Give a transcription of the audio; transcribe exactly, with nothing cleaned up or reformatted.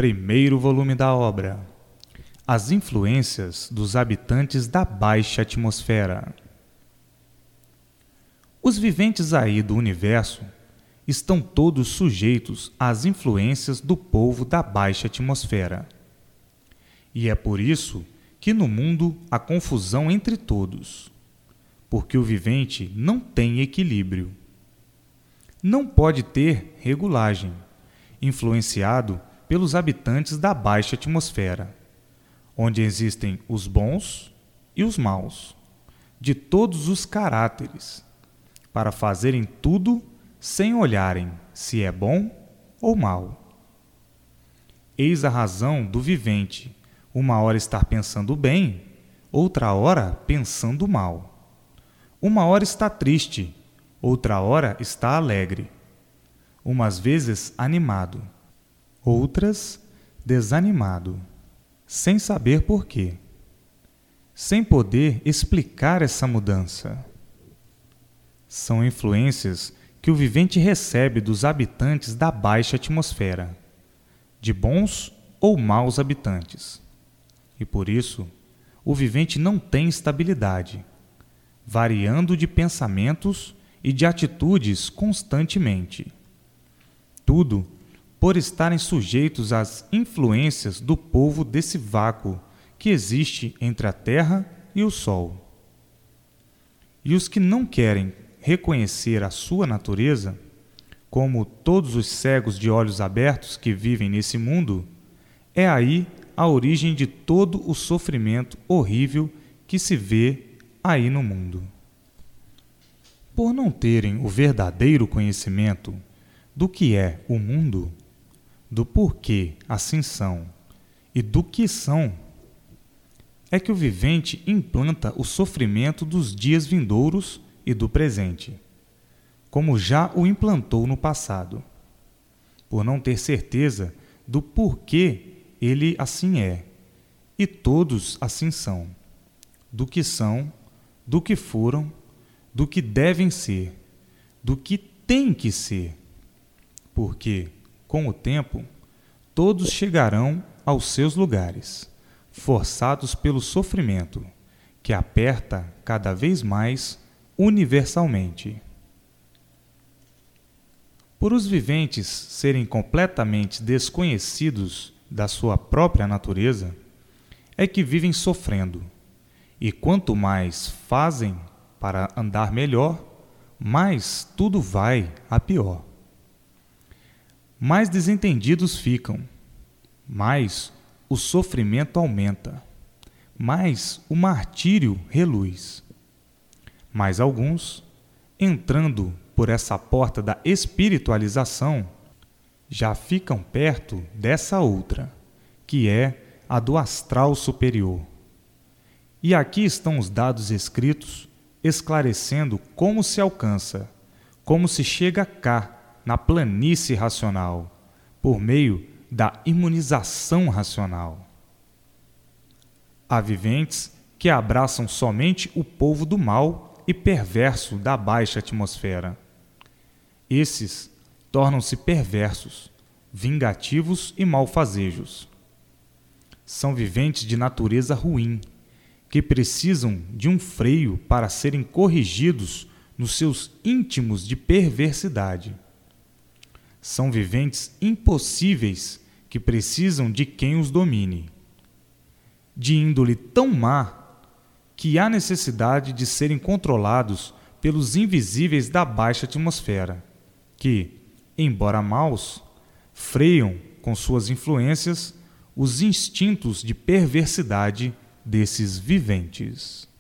Primeiro volume da obra: As influências dos habitantes da baixa atmosfera. Os viventes aí do universo estão todos sujeitos às influências do povo da baixa atmosfera. E é por isso que no mundo há confusão entre todos, porque o vivente não tem equilíbrio. Não pode ter regulagem, influenciado pelos habitantes da baixa atmosfera, onde existem os bons e os maus, de todos os caráteres, para fazerem tudo sem olharem se é bom ou mal. Eis a razão do vivente, uma hora estar pensando bem, outra hora pensando mal. Uma hora está triste, outra hora está alegre. Umas vezes animado, outras desanimado, sem saber por quê, sem poder explicar essa mudança. São influências que o vivente recebe dos habitantes da baixa atmosfera, de bons ou maus habitantes. E por isso, o vivente não tem estabilidade, variando de pensamentos e de atitudes constantemente. Tudo por estarem sujeitos às influências do povo desse vácuo que existe entre a Terra e o Sol. E os que não querem reconhecer a sua natureza, como todos os cegos de olhos abertos que vivem nesse mundo, é aí a origem de todo o sofrimento horrível que se vê aí no mundo. Por não terem o verdadeiro conhecimento do que é o mundo, do porquê assim são e do que são, é que o vivente implanta o sofrimento dos dias vindouros e do presente, como já o implantou no passado, por não ter certeza do porquê ele assim é, e todos assim são, do que são, do que foram, do que devem ser, do que têm que ser, porque, com o tempo, todos chegarão aos seus lugares, forçados pelo sofrimento, que aperta cada vez mais universalmente. Por os viventes serem completamente desconhecidos da sua própria natureza, é que vivem sofrendo, e quanto mais fazem para andar melhor, mais tudo vai a pior. Mais desentendidos ficam, mais o sofrimento aumenta, mais o martírio reluz. Mas alguns, entrando por essa porta da espiritualização, já ficam perto dessa outra, que é a do astral superior. E aqui estão os dados escritos, esclarecendo como se alcança, como se chega cá, na planície racional, por meio da imunização racional. Há viventes que abraçam somente o povo do mal e perverso da baixa atmosfera. Esses tornam-se perversos, vingativos e malfazejos. São viventes de natureza ruim, que precisam de um freio para serem corrigidos nos seus íntimos de perversidade. São viventes impossíveis que precisam de quem os domine. De índole tão má que há necessidade de serem controlados pelos invisíveis da baixa atmosfera, que, embora maus, freiam com suas influências os instintos de perversidade desses viventes.